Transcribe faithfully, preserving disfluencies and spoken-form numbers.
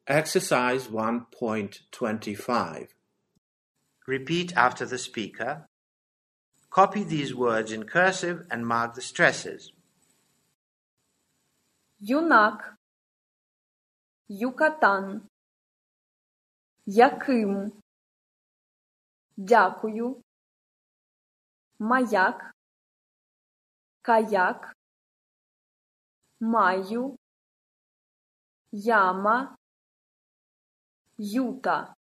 Exercise one point twenty-five. Repeat after the speaker. Copy these words in cursive and mark the stresses. Юнак, Юкатан, яким, дякую, маяк, каяк, маю, яма, юта.